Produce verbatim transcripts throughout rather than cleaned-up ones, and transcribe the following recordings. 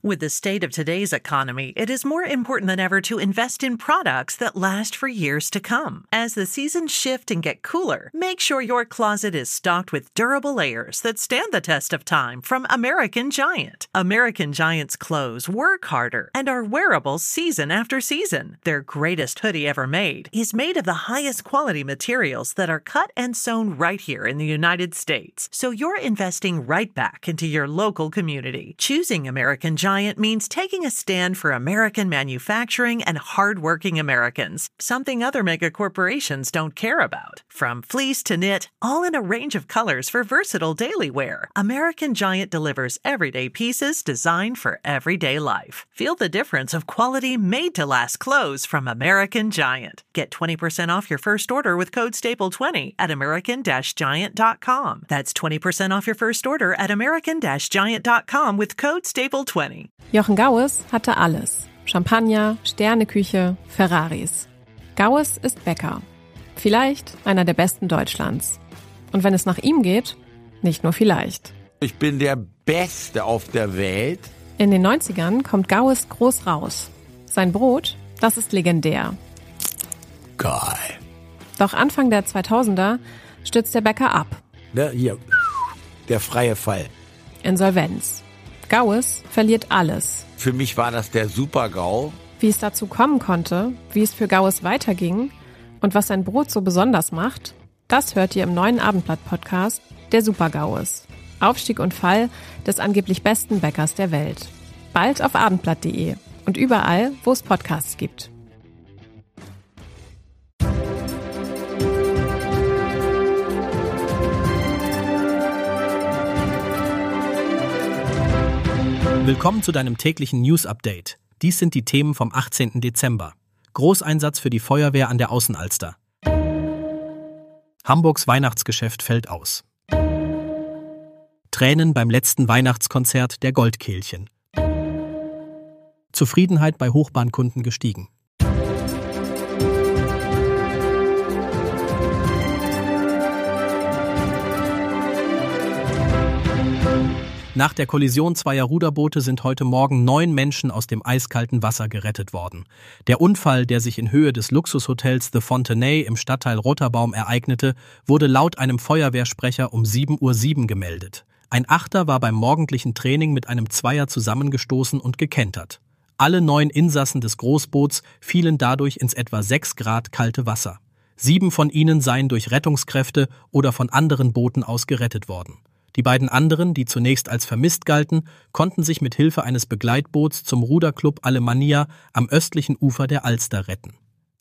With the state of today's economy, it is more important than ever to invest in products that last for years to come. As the seasons shift and get cooler, make sure your closet is stocked with durable layers that stand the test of time from American Giant. American Giant's clothes work harder and are wearable season after season. Their greatest hoodie ever made is made of the highest quality materials that are cut and sewn right here in the United States. So you're investing right back into your local community. Choosing American Giant means taking a stand for American manufacturing and hardworking Americans, something other mega corporations don't care about. From fleece to knit, all in a range of colors for versatile daily wear, American Giant delivers everyday pieces designed for everyday life. Feel the difference of quality made-to-last clothes from American Giant. Get twenty percent off your first order with code staple twenty at american giant dot com. That's twenty percent off your first order at american giant dot com with code staple twenty. Jochen Gaues hatte alles. Champagner, Sterneküche, Ferraris. Gaues ist Bäcker. Vielleicht einer der besten Deutschlands. Und wenn es nach ihm geht, nicht nur vielleicht. Ich bin der Beste auf der Welt. In den neunzigern kommt Gaues groß raus. Sein Brot, das ist legendär. Geil. Doch Anfang der zweitausender stürzt der Bäcker ab. Ne, hier, der freie Fall. Insolvenz. Gaues verliert alles. Für mich war das der Super-GAU. Wie es dazu kommen konnte, wie es für Gaues weiterging und was sein Brot so besonders macht, das hört ihr im neuen Abendblatt-Podcast Der Super-Gaues. Aufstieg und Fall des angeblich besten Bäckers der Welt. Bald auf abendblatt punkt de und überall, wo es Podcasts gibt. Willkommen zu deinem täglichen News-Update. Dies sind die Themen vom achtzehnten Dezember. Großeinsatz für die Feuerwehr an der Außenalster. Hamburgs Weihnachtsgeschäft fällt aus. Tränen beim letzten Weihnachtskonzert der Goldkehlchen. Zufriedenheit bei Hochbahnkunden gestiegen. Nach der Kollision zweier Ruderboote sind heute Morgen neun Menschen aus dem eiskalten Wasser gerettet worden. Der Unfall, der sich in Höhe des Luxushotels The Fontenay im Stadtteil Roterbaum ereignete, wurde laut einem Feuerwehrsprecher um sieben Uhr sieben gemeldet. Ein Achter war beim morgendlichen Training mit einem Zweier zusammengestoßen und gekentert. Alle neun Insassen des Großboots fielen dadurch ins etwa sechs Grad kalte Wasser. Sieben von ihnen seien durch Rettungskräfte oder von anderen Booten aus gerettet worden. Die beiden anderen, die zunächst als vermisst galten, konnten sich mit Hilfe eines Begleitboots zum Ruderclub Alemannia am östlichen Ufer der Alster retten.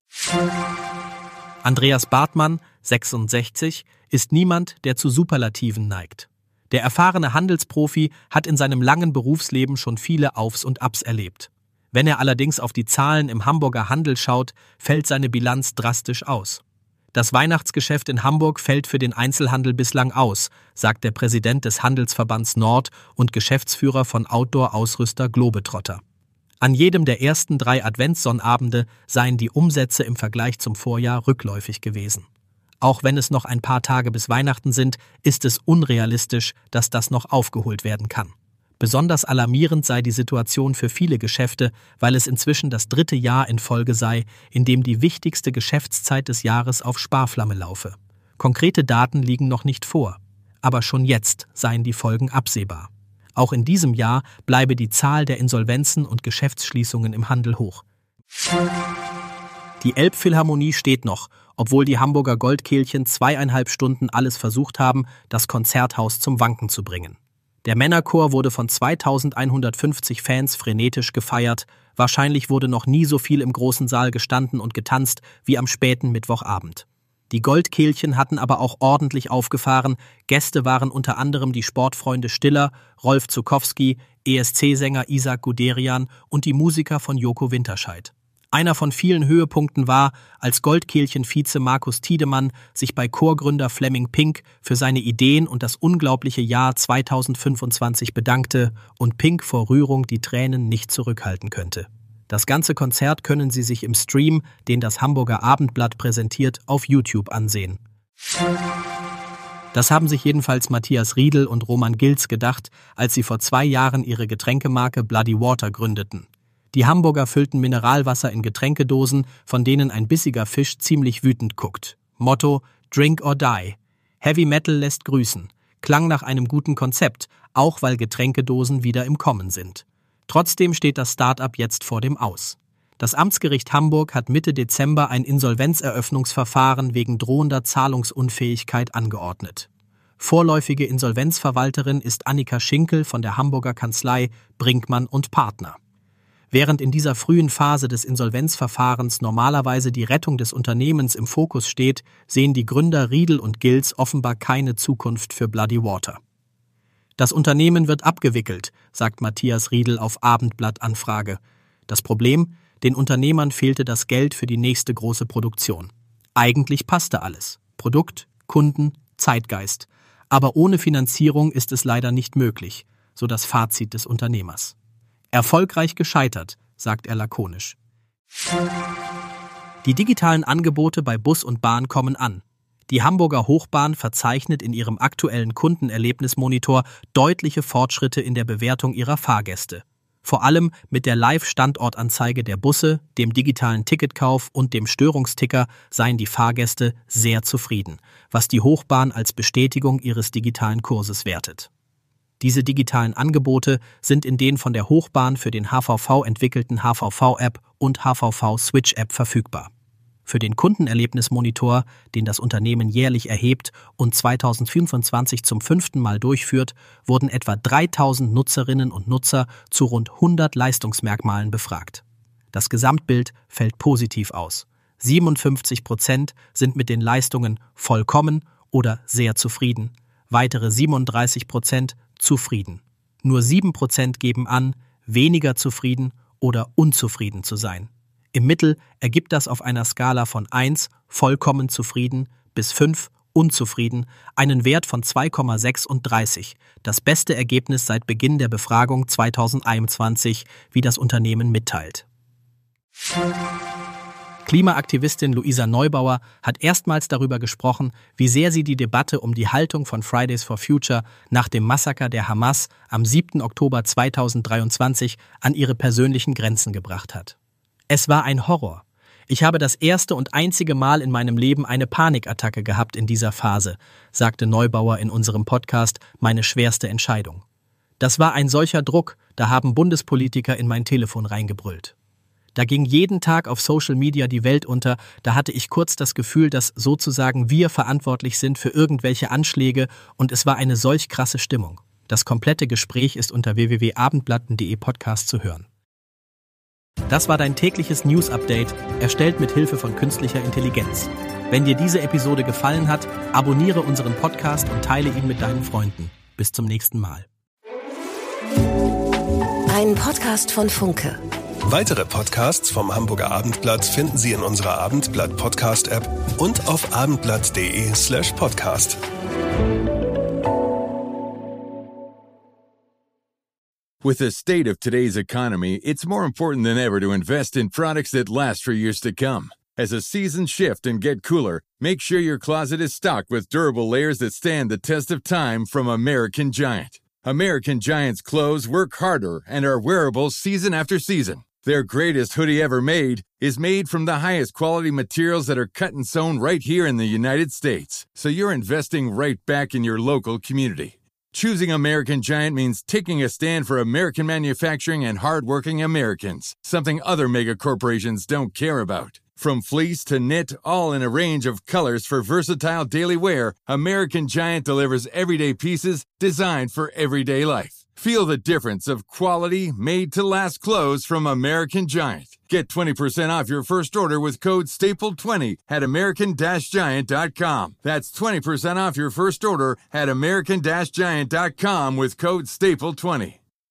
Andreas Bartmann, sechsundsechzig, ist niemand, der zu Superlativen neigt. Der erfahrene Handelsprofi hat in seinem langen Berufsleben schon viele Aufs und Abs erlebt. Wenn er allerdings auf die Zahlen im Hamburger Handel schaut, fällt seine Bilanz drastisch aus. Das Weihnachtsgeschäft in Hamburg fällt für den Einzelhandel bislang aus, sagt der Präsident des Handelsverbands Nord und Geschäftsführer von Outdoor-Ausrüster Globetrotter. An jedem der ersten drei Adventssonnabende seien die Umsätze im Vergleich zum Vorjahr rückläufig gewesen. Auch wenn es noch ein paar Tage bis Weihnachten sind, ist es unrealistisch, dass das noch aufgeholt werden kann. Besonders alarmierend sei die Situation für viele Geschäfte, weil es inzwischen das dritte Jahr in Folge sei, in dem die wichtigste Geschäftszeit des Jahres auf Sparflamme laufe. Konkrete Daten liegen noch nicht vor, aber schon jetzt seien die Folgen absehbar. Auch in diesem Jahr bleibe die Zahl der Insolvenzen und Geschäftsschließungen im Handel hoch. Die Elbphilharmonie steht noch, obwohl die Hamburger Goldkehlchen zweieinhalb Stunden alles versucht haben, das Konzerthaus zum Wanken zu bringen. Der Männerchor wurde von zweitausendeinhundertfünfzig Fans frenetisch gefeiert. Wahrscheinlich wurde noch nie so viel im großen Saal gestanden und getanzt wie am späten Mittwochabend. Die Goldkehlchen hatten aber auch ordentlich aufgefahren. Gäste waren unter anderem die Sportfreunde Stiller, Rolf Zuckowski, E S C-Sänger Isaac Guderian und die Musiker von Joko Winterscheid. Einer von vielen Höhepunkten war, als Goldkehlchen-Vize Markus Tiedemann sich bei Chorgründer Flemming Pink für seine Ideen und das unglaubliche Jahr zweitausendfünfundzwanzig bedankte und Pink vor Rührung die Tränen nicht zurückhalten könnte. Das ganze Konzert können Sie sich im Stream, den das Hamburger Abendblatt präsentiert, auf YouTube ansehen. Das haben sich jedenfalls Matthias Riedel und Roman Gilz gedacht, als sie vor zwei Jahren ihre Getränkemarke Bloody Water gründeten. Die Hamburger füllten Mineralwasser in Getränkedosen, von denen ein bissiger Fisch ziemlich wütend guckt. Motto: Drink or die. Heavy Metal lässt grüßen. Klang nach einem guten Konzept, auch weil Getränkedosen wieder im Kommen sind. Trotzdem steht das Start-up jetzt vor dem Aus. Das Amtsgericht Hamburg hat Mitte Dezember ein Insolvenzeröffnungsverfahren wegen drohender Zahlungsunfähigkeit angeordnet. Vorläufige Insolvenzverwalterin ist Annika Schinkel von der Hamburger Kanzlei Brinkmann und Partner. Während in dieser frühen Phase des Insolvenzverfahrens normalerweise die Rettung des Unternehmens im Fokus steht, sehen die Gründer Riedel und Gilz offenbar keine Zukunft für Bloody Water. Das Unternehmen wird abgewickelt, sagt Matthias Riedel auf Abendblatt-Anfrage. Das Problem? Den Unternehmern fehlte das Geld für die nächste große Produktion. Eigentlich passte alles. Produkt, Kunden, Zeitgeist. Aber ohne Finanzierung ist es leider nicht möglich, so das Fazit des Unternehmers. Erfolgreich gescheitert, sagt er lakonisch. Die digitalen Angebote bei Bus und Bahn kommen an. Die Hamburger Hochbahn verzeichnet in ihrem aktuellen Kundenerlebnismonitor deutliche Fortschritte in der Bewertung ihrer Fahrgäste. Vor allem mit der Live-Standortanzeige der Busse, dem digitalen Ticketkauf und dem Störungsticker seien die Fahrgäste sehr zufrieden, was die Hochbahn als Bestätigung ihres digitalen Kurses wertet. Diese digitalen Angebote sind in den von der Hochbahn für den H V V entwickelten H V V-App und H V V-Switch-App verfügbar. Für den Kundenerlebnismonitor, den das Unternehmen jährlich erhebt und zweitausendfünfundzwanzig zum fünften Mal durchführt, wurden etwa dreitausend Nutzerinnen und Nutzer zu rund hundert Leistungsmerkmalen befragt. Das Gesamtbild fällt positiv aus. siebenundfünfzig Prozent sind mit den Leistungen vollkommen oder sehr zufrieden, weitere siebenunddreißig Prozent zufrieden. Nur sieben Prozent geben an, weniger zufrieden oder unzufrieden zu sein. Im Mittel ergibt das auf einer Skala von eins, vollkommen zufrieden, bis fünf, unzufrieden, einen Wert von zwei Komma sechsunddreißig, das beste Ergebnis seit Beginn der Befragung zweitausendeinundzwanzig, wie das Unternehmen mitteilt. Klimaaktivistin Luisa Neubauer hat erstmals darüber gesprochen, wie sehr sie die Debatte um die Haltung von Fridays for Future nach dem Massaker der Hamas am siebten Oktober zweitausenddreiundzwanzig an ihre persönlichen Grenzen gebracht hat. Es war ein Horror. Ich habe das erste und einzige Mal in meinem Leben eine Panikattacke gehabt in dieser Phase, sagte Neubauer in unserem Podcast Meine schwerste Entscheidung. Das war ein solcher Druck, da haben Bundespolitiker in mein Telefon reingebrüllt. Da ging jeden Tag auf Social Media die Welt unter, da hatte ich kurz das Gefühl, dass sozusagen wir verantwortlich sind für irgendwelche Anschläge und es war eine solch krasse Stimmung. Das komplette Gespräch ist unter w w w punkt abendblatt punkt de Podcast zu hören. Das war dein tägliches News-Update, erstellt mit Hilfe von künstlicher Intelligenz. Wenn dir diese Episode gefallen hat, abonniere unseren Podcast und teile ihn mit deinen Freunden. Bis zum nächsten Mal. Ein Podcast von Funke. Weitere Podcasts vom Hamburger Abendblatt finden Sie in unserer Abendblatt-Podcast-App und auf abendblatt.de slash podcast. With the state of today's economy, it's more important than ever to invest in products that last for years to come. As the seasons shift and get cooler, make sure your closet is stocked with durable layers that stand the test of time from American Giant. American Giant's clothes work harder and are wearable season after season. Their greatest hoodie ever made is made from the highest quality materials that are cut and sewn right here in the United States. So you're investing right back in your local community. Choosing American Giant means taking a stand for American manufacturing and hardworking Americans, something other mega corporations don't care about. From fleece to knit, all in a range of colors for versatile daily wear, American Giant delivers everyday pieces designed for everyday life. Feel the difference of quality, made-to-last clothes from American Giant. Get twenty percent off your first order with code staple twenty at american giant dot com. That's twenty percent off your first order at american giant dot com with code staple twenty.